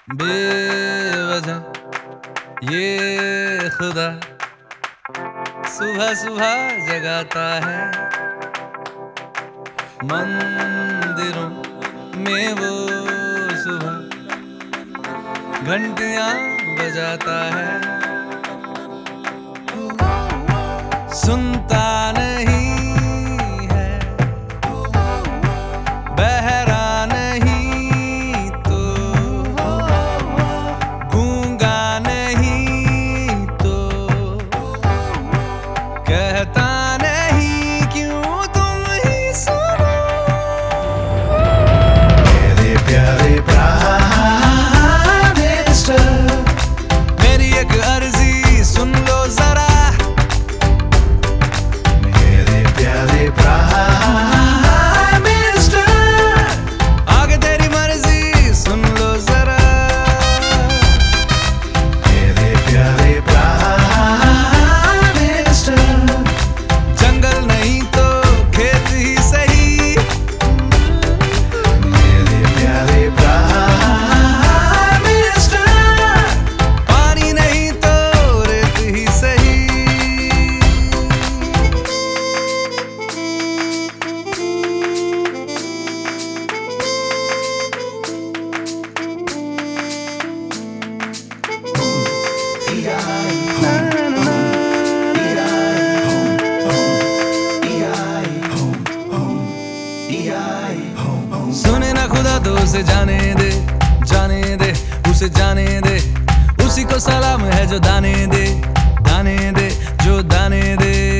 बेवजह ये खुदा सुबह सुबह जगाता है। मंदिरों में वो सुबह घंटियां बजाता है। सुनता नहीं है, बहरा नहीं तो, गूंगा नहीं तो, कहता नहीं क्यों तुम ही सुनो। मेरे प्यारे प्राइम मिनिस्टर, मेरी एक अर्जी सुन लो जरा। मेरे प्यारे प्राइम मिनिस्टर, आगे तेरी मर्जी सुन लो जरा। मेरे प्यारे प्राइम मिनिस्टर, जंगल नहीं तो खेत ही सही। मेरे प्यारे प्राइम मिनिस्टर, पानी नहीं तो रेत ही सही। सुने ना खुदा तो उसे जाने दे, जाने दे, उसे जाने दे। उसी को सलाम है जो दाने दे, दाने दे, जो दाने दे।